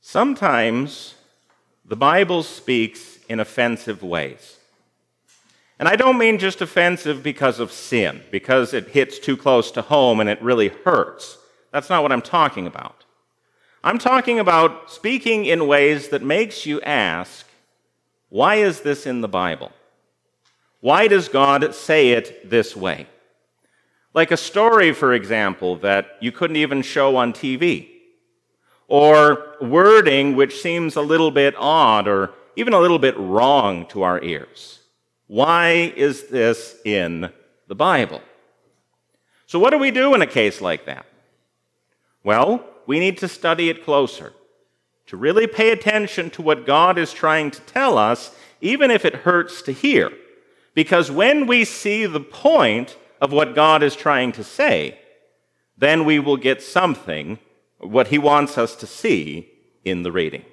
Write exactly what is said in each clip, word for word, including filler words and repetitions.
Sometimes the Bible speaks in offensive ways. And I don't mean just offensive because of sin, because it hits too close to home and it really hurts. That's not what I'm talking about. I'm talking about speaking in ways that makes you ask, why is this in the Bible? Why does God say it this way? Like a story, for example, that you couldn't even show on T V. Or wording which seems a little bit odd or even a little bit wrong to our ears. Why is this in the Bible? So what do we do in a case like that? Well, we need to study it closer, to really pay attention to what God is trying to tell us, even if it hurts to hear. Because when we see the point of what God is trying to say, then we will get something, what he wants us to see in the reading.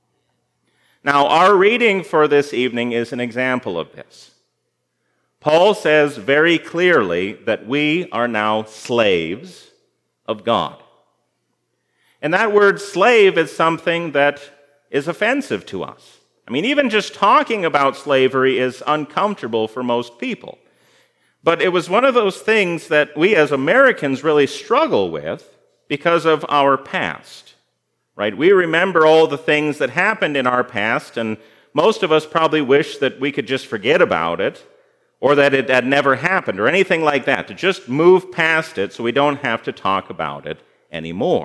Now, our reading for this evening is an example of this. Paul says very clearly that we are now slaves of God. And that word slave is something that is offensive to us. I mean, even just talking about slavery is uncomfortable for most people. But it was one of those things that we as Americans really struggle with because of our past, right? We remember all the things that happened in our past, and most of us probably wish that we could just forget about it, or that it had never happened, or anything like that, to just move past it so we don't have to talk about it anymore.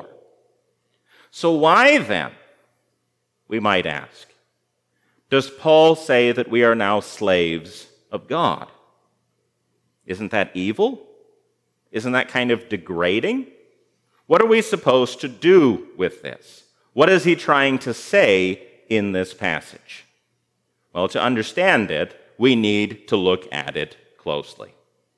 So why then, we might ask, does Paul say that we are now slaves of God? Isn't that evil? Isn't that kind of degrading? What are we supposed to do with this? What is he trying to say in this passage? Well, to understand it, we need to look at it closely.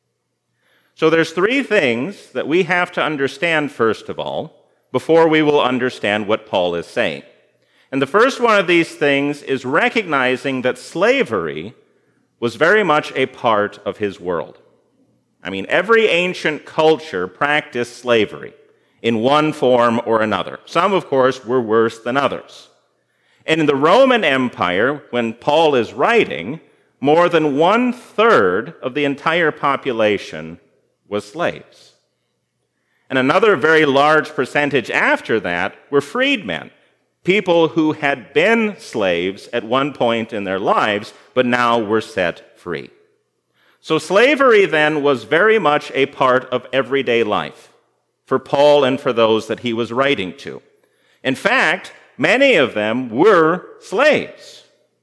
So there's three things that we have to understand, first of all, before we will understand what Paul is saying. And the first one of these things is recognizing that slavery was very much a part of his world. I mean, every ancient culture practiced slavery in one form or another. Some, of course, were worse than others. And in the Roman Empire, when Paul is writing, more than one-third of the entire population was slaves. And another very large percentage after that were freedmen, people who had been slaves at one point in their lives, but now were set free. So slavery then was very much a part of everyday life for Paul and for those that he was writing to. In fact, many of them were slaves.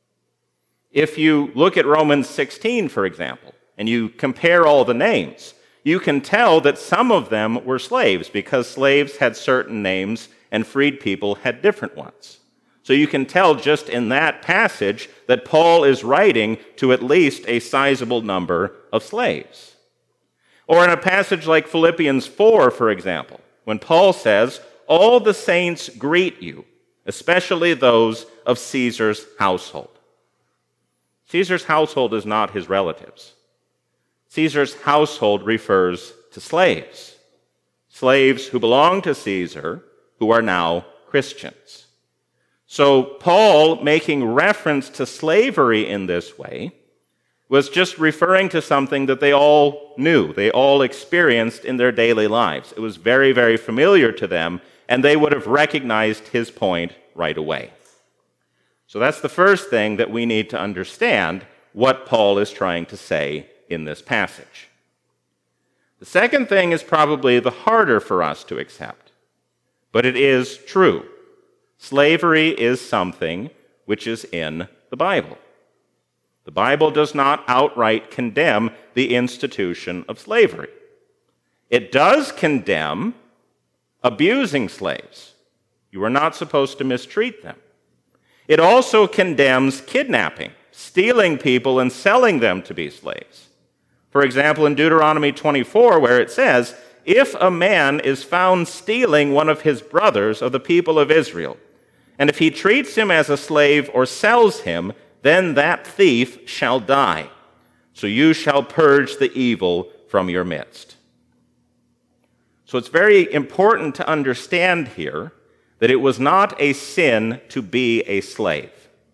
If you look at Romans sixteen, for example, and you compare all the names, you can tell that some of them were slaves because slaves had certain names and freed people had different ones. So you can tell just in that passage that Paul is writing to at least a sizable number of slaves. Or in a passage like Philippians four, for example, when Paul says, "All the saints greet you, especially those of Caesar's household." Caesar's household is not his relatives. Caesar's household refers to slaves. Slaves who belong to Caesar, who are now Christians. So Paul, making reference to slavery in this way, was just referring to something that they all knew, they all experienced in their daily lives. It was very, very familiar to them, and they would have recognized his point right away. So that's the first thing that we need to understand, what Paul is trying to say in this passage. The second thing is probably the harder for us to accept, but it is true. Slavery is something which is in the Bible. The Bible does not outright condemn the institution of slavery. It does condemn abusing slaves. You are not supposed to mistreat them. It also condemns kidnapping, stealing people and selling them to be slaves. For example, in Deuteronomy twenty-four, where it says, "If a man is found stealing one of his brothers of the people of Israel, and if he treats him as a slave or sells him, then that thief shall die. So you shall purge the evil from your midst." So it's very important to understand here that it was not a sin to be a slave.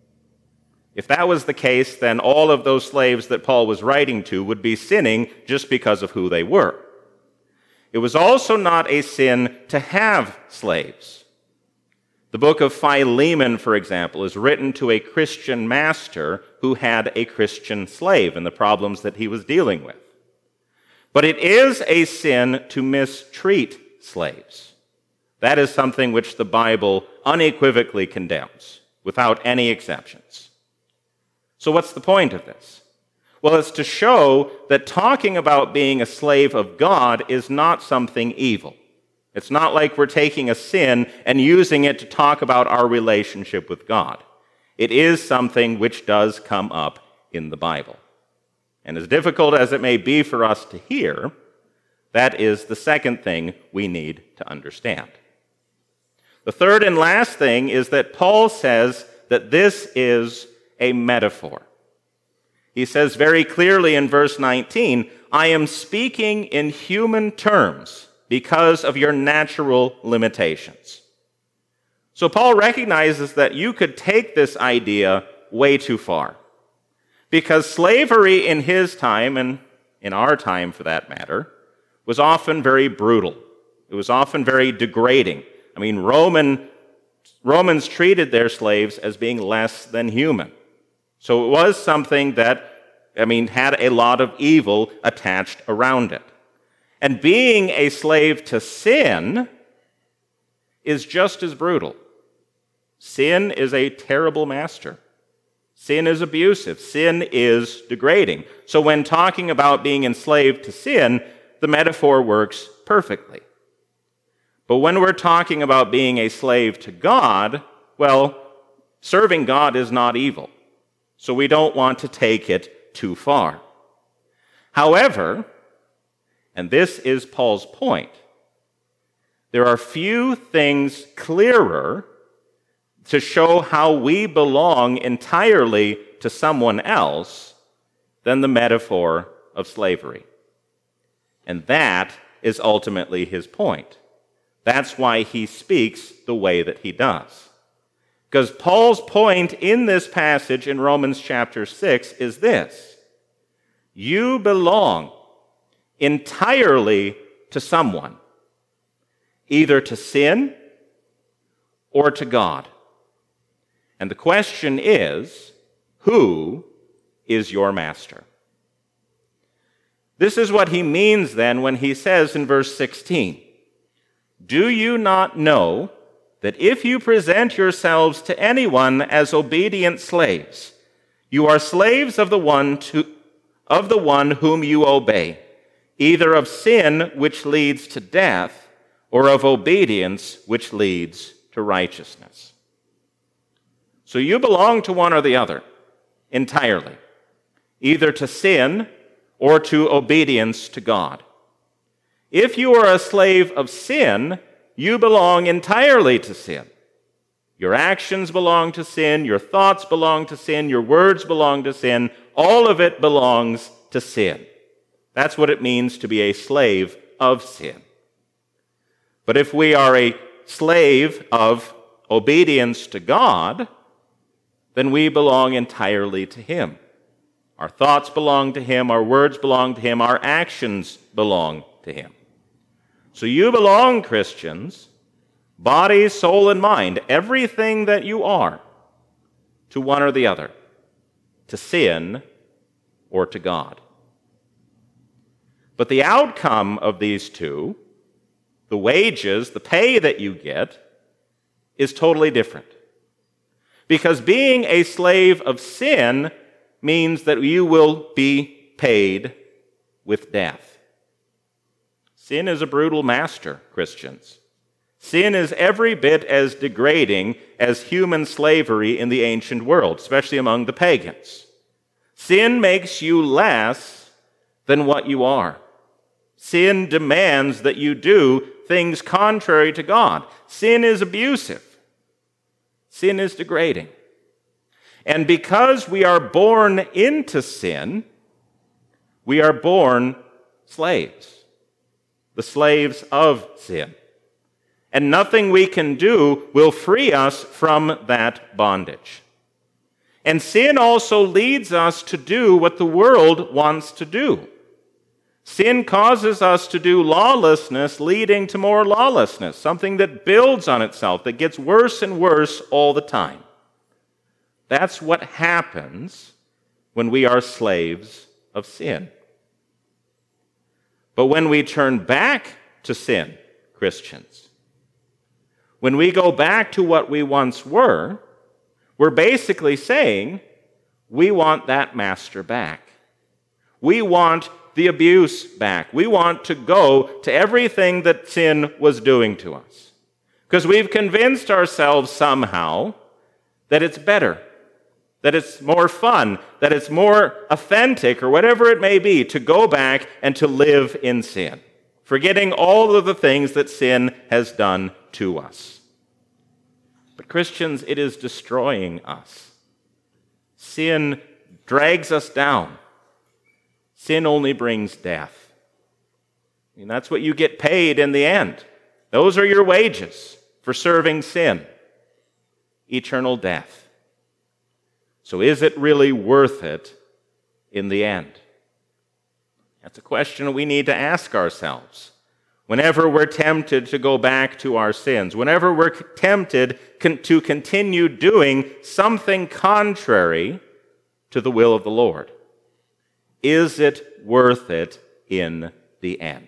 If that was the case, then all of those slaves that Paul was writing to would be sinning just because of who they were. It was also not a sin to have slaves. The book of Philemon, for example, is written to a Christian master who had a Christian slave and the problems that he was dealing with. But it is a sin to mistreat slaves. That is something which the Bible unequivocally condemns, without any exceptions. So what's the point of this? Well, it's to show that talking about being a slave of God is not something evil. It's not like we're taking a sin and using it to talk about our relationship with God. It is something which does come up in the Bible. And as difficult as it may be for us to hear, that is the second thing we need to understand. The third and last thing is that Paul says that this is a metaphor. He says very clearly in verse nineteen, I am speaking in human terms because of your natural limitations. So Paul recognizes that you could take this idea way too far. Because slavery in his time, and in our time for that matter, was often very brutal. It was often very degrading. I mean, Roman, Romans treated their slaves as being less than human. So it was something that, I mean, had a lot of evil attached around it. And being a slave to sin is just as brutal. Sin is a terrible master. Sin is abusive. Sin is degrading. So when talking about being enslaved to sin, the metaphor works perfectly. But when we're talking about being a slave to God, well, serving God is not evil. So we don't want to take it too far. However, and this is Paul's point, there are few things clearer to show how we belong entirely to someone else than the metaphor of slavery. And that is ultimately his point. That's why he speaks the way that he does. Because Paul's point in this passage in Romans chapter six is this: you belong entirely to someone, either to sin or to God. And the question is, who is your master? This is what he means then when he says in verse sixteen, do you not know that if you present yourselves to anyone as obedient slaves, you are slaves of the one to, of the one whom you obey, either of sin which leads to death, or of obedience which leads to righteousness. So you belong to one or the other entirely, either to sin or to obedience to God. If you are a slave of sin, you belong entirely to sin. Your actions belong to sin, your thoughts belong to sin, your words belong to sin, all of it belongs to sin. That's what it means to be a slave of sin. But if we are a slave of obedience to God, then we belong entirely to Him. Our thoughts belong to Him, our words belong to Him, our actions belong to Him. So you belong, Christians, body, soul, and mind, everything that you are, to one or the other, to sin or to God. But the outcome of these two, the wages, the pay that you get, is totally different. Because being a slave of sin means that you will be paid with death. Sin is a brutal master, Christians. Sin is every bit as degrading as human slavery in the ancient world, especially among the pagans. Sin makes you less than what you are. Sin demands that you do things contrary to God. Sin is abusive. Sin is degrading. And because we are born into sin, we are born slaves, the slaves of sin. and nothing we can do will free us from that bondage. And sin also leads us to do what the world wants to do. Sin causes us to do lawlessness, leading to more lawlessness, something that builds on itself, that gets worse and worse all the time. That's what happens when we are slaves of sin. But when we turn back to sin, Christians, when we go back to what we once were, we're basically saying we want that master back. We want the abuse back. We want to go to everything that sin was doing to us. Because we've convinced ourselves somehow that it's better, that it's more fun, that it's more authentic, or whatever it may be, to go back and to live in sin, forgetting all of the things that sin has done to us. But Christians, it is destroying us. Sin drags us down. Sin only brings death. And that's what you get paid in the end. Those are your wages for serving sin. Eternal death. So is it really worth it in the end? That's a question we need to ask ourselves. Whenever we're tempted to go back to our sins, whenever we're tempted con- to continue doing something contrary to the will of the Lord, is it worth it in the end?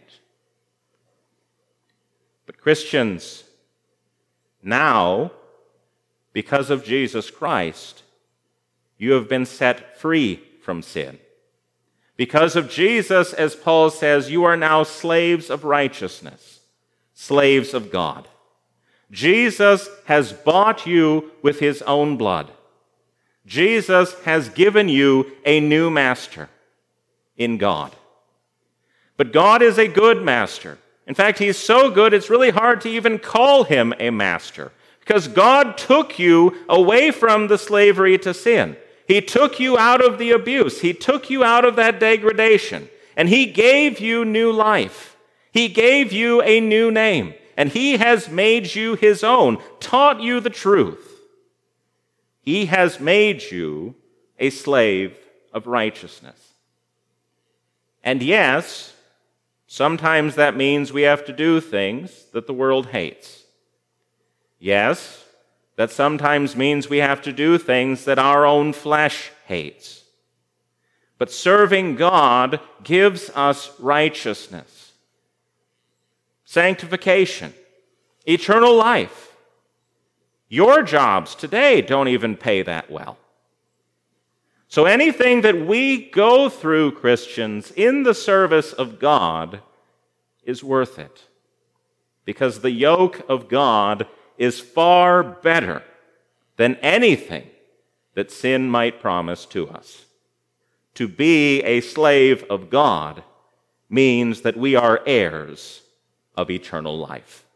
But Christians, now, because of Jesus Christ, you have been set free from sin. Because of Jesus, as Paul says, you are now slaves of righteousness, slaves of God. Jesus has bought you with his own blood. Jesus has given you a new master in God. But God is a good master. In fact, he's so good, it's really hard to even call him a master, because God took you away from the slavery to sin. He took you out of the abuse. He took you out of that degradation. And he gave you new life. He gave you a new name. And he has made you his own, taught you the truth. He has made you a slave of righteousness. And yes, sometimes that means we have to do things that the world hates. Yes, that sometimes means we have to do things that our own flesh hates. But serving God gives us righteousness, sanctification, eternal life. Your jobs today don't even pay that well. So anything that we go through, Christians, in the service of God is worth it, because the yoke of God is far better than anything that sin might promise to us. To be a slave of God means that we are heirs of eternal life.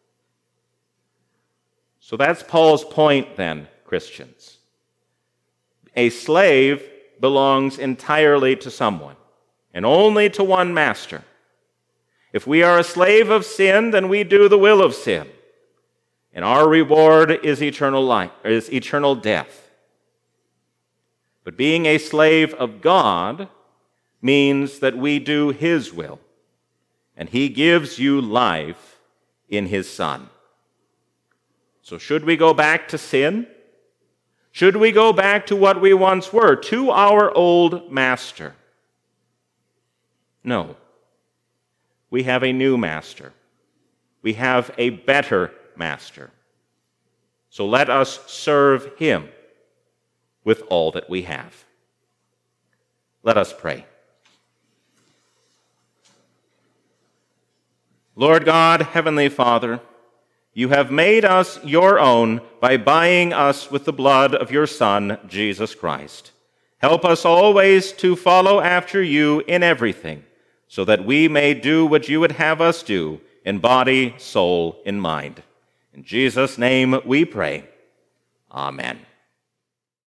So that's Paul's point then, Christians. A slave belongs entirely to someone, and only to one master. If we are a slave of sin, then we do the will of sin. And our reward is eternal life, is eternal death. But being a slave of God means that we do his will, and he gives you life in his Son. So should we go back to sin? Should we go back to what we once were, to our old master? No. We have a new master. We have a better master. So let us serve him with all that we have. Let us pray. Lord God, Heavenly Father, you have made us your own by buying us with the blood of your Son, Jesus Christ. Help us always to follow after you in everything, so that we may do what you would have us do in body, soul, and mind. In Jesus' name we pray. Amen.